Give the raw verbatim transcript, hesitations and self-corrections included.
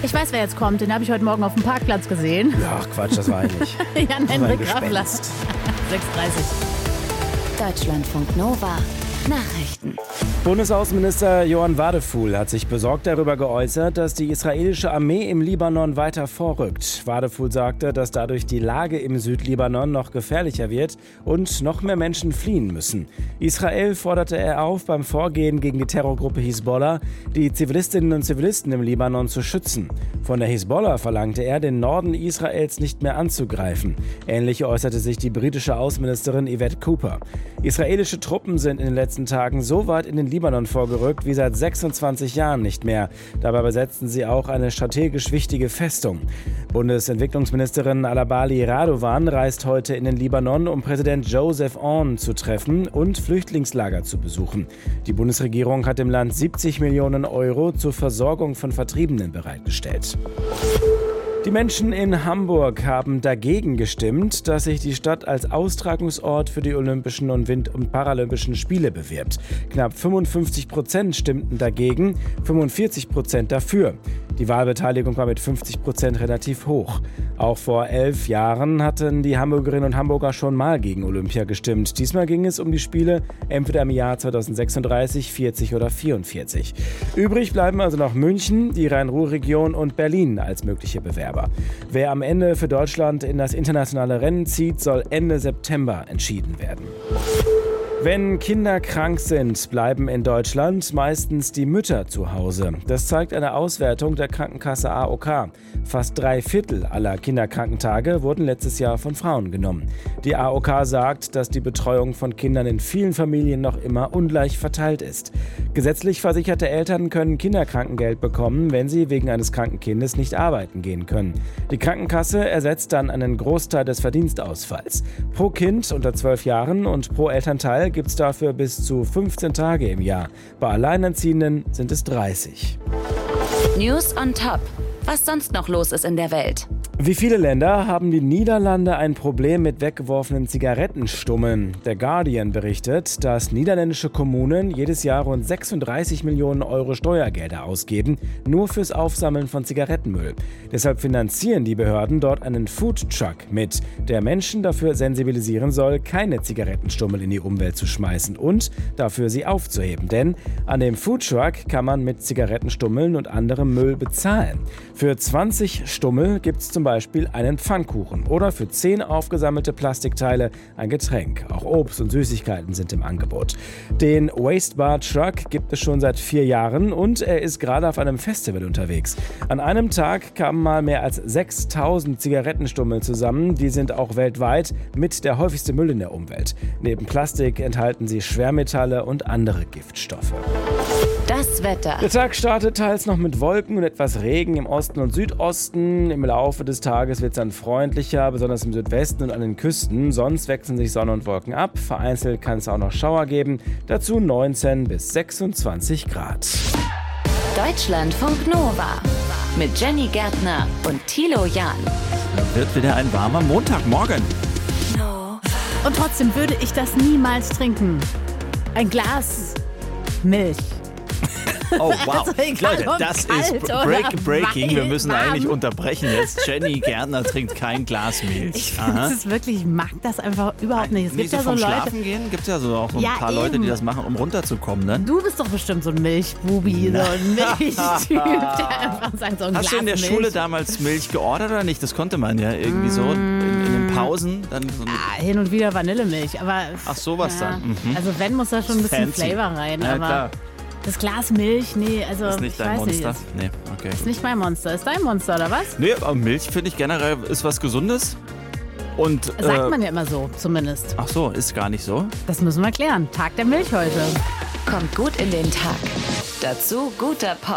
Ich weiß, wer jetzt kommt. Den habe ich heute Morgen auf dem Parkplatz gesehen. Ach Quatsch, das war ich nicht. Jan-Henrik Raffler. Gespenst. sechs Uhr dreißig. Deutschlandfunk Nova. Nachrichten. Bundesaußenminister Johann Wadephul hat sich besorgt darüber geäußert, dass die israelische Armee im Libanon weiter vorrückt. Wadephul sagte, dass dadurch die Lage im Südlibanon noch gefährlicher wird und noch mehr Menschen fliehen müssen. Israel forderte er auf, beim Vorgehen gegen die Terrorgruppe Hisbollah die Zivilistinnen und Zivilisten im Libanon zu schützen. Von der Hisbollah verlangte er, den Norden Israels nicht mehr anzugreifen. Ähnlich äußerte sich die britische Außenministerin Yvette Cooper. Israelische Truppen sind in den letzten Tagen so weit in den Libanon vorgerückt wie seit sechsundzwanzig Jahren nicht mehr. Dabei besetzten sie auch eine strategisch wichtige Festung. Bundesentwicklungsministerin Alabali Radovan reist heute in den Libanon, um Präsident Joseph Aoun zu treffen und Flüchtlingslager zu besuchen. Die Bundesregierung hat dem Land siebzig Millionen Euro zur Versorgung von Vertriebenen bereitgestellt. Die Menschen in Hamburg haben dagegen gestimmt, dass sich die Stadt als Austragungsort für die Olympischen und Wind- und Paralympischen Spiele bewirbt. Knapp fünfundfünfzig Prozent stimmten dagegen, fünfundvierzig Prozent dafür. Die Wahlbeteiligung war mit fünfzig Prozent relativ hoch. Auch vor elf Jahren hatten die Hamburgerinnen und Hamburger schon mal gegen Olympia gestimmt. Diesmal ging es um die Spiele entweder im Jahr zweitausendsechsunddreißig, vierzig oder vierundvierzig. Übrig bleiben also noch München, die Rhein-Ruhr-Region und Berlin als mögliche Bewerber. Wer am Ende für Deutschland in das internationale Rennen zieht, soll Ende September entschieden werden. Wenn Kinder krank sind, bleiben in Deutschland meistens die Mütter zu Hause. Das zeigt eine Auswertung der Krankenkasse A O K. Fast drei Viertel aller Kinderkrankentage wurden letztes Jahr von Frauen genommen. Die A O K sagt, dass die Betreuung von Kindern in vielen Familien noch immer ungleich verteilt ist. Gesetzlich versicherte Eltern können Kinderkrankengeld bekommen, wenn sie wegen eines kranken Kindes nicht arbeiten gehen können. Die Krankenkasse ersetzt dann einen Großteil des Verdienstausfalls. Pro Kind unter zwölf Jahren und pro Elternteil gibt es dafür bis zu fünfzehn Tage im Jahr. Bei Alleinerziehenden sind es dreißig. News on Top. Was sonst noch los ist in der Welt. Wie viele Länder haben die Niederlande ein Problem mit weggeworfenen Zigarettenstummeln? Der Guardian berichtet, dass niederländische Kommunen jedes Jahr rund sechsunddreißig Millionen Euro Steuergelder ausgeben, nur fürs Aufsammeln von Zigarettenmüll. Deshalb finanzieren die Behörden dort einen Foodtruck mit, der Menschen dafür sensibilisieren soll, keine Zigarettenstummel in die Umwelt zu schmeißen und dafür sie aufzuheben. Denn an dem Foodtruck kann man mit Zigarettenstummeln und anderem Müll bezahlen. Für zwanzig Stummel gibt es zum Beispiel einen Pfannkuchen oder für zehn aufgesammelte Plastikteile ein Getränk. Auch Obst und Süßigkeiten sind im Angebot. Den Waste Bar Truck gibt es schon seit vier Jahren und er ist gerade auf einem Festival unterwegs. An einem Tag kamen mal mehr als sechstausend Zigarettenstummel zusammen. Die sind auch weltweit mit der häufigste Müll in der Umwelt. Neben Plastik enthalten sie Schwermetalle und andere Giftstoffe. Das Wetter. Der Tag startet teils noch mit Wolken und etwas Regen im Osten und Südosten. Im Laufe des Tages wird es dann freundlicher, besonders im Südwesten und an den Küsten. Sonst wechseln sich Sonne und Wolken ab. Vereinzelt kann es auch noch Schauer geben. Dazu neunzehn bis sechsundzwanzig Grad. Deutschlandfunk Nova. Mit Jenny Gärtner und Thilo Jahn. Wird wieder ein warmer Montagmorgen. Und trotzdem würde ich das niemals trinken. Ein Glas Milch. Oh wow, Also egal, Leute, ob das kalt ist oder Break Breaking. Wir müssen warm. eigentlich unterbrechen jetzt. Jenny Gärtner trinkt kein Glas Milch. Ich finde es wirklich, ich mag das einfach überhaupt nicht. Es Nicht gibt so ja so vom Leute. Schlafen gehen, gibt es ja so auch so ein Ja, paar Leute, eben. die das machen, um runterzukommen. Ne? Du bist doch bestimmt so ein Milchbubi, so ein Milchtyp, der einfach sagt, so ein Hast Glas du in der Milch. Schule damals Milch geordert oder nicht? Das konnte man ja irgendwie so in, in den Pausen. Dann so eine, Ah, hin und wieder Vanillemilch, aber... Ach, sowas ja, dann. Mhm. Also wenn, muss da schon ein bisschen Fancy. Flavor rein, Ja, aber klar. das Glas Milch, nee, also Ist nicht ich dein weiß Monster? nicht. Nee, okay. Ist nicht mein Monster. Ist dein Monster, oder was? Nee, aber Milch finde ich generell ist was Gesundes. Und, Sagt äh, man ja immer so, zumindest. Ach so, ist gar nicht so. Das müssen wir klären. Tag der Milch heute. Kommt gut in den Tag. Dazu guter Pop.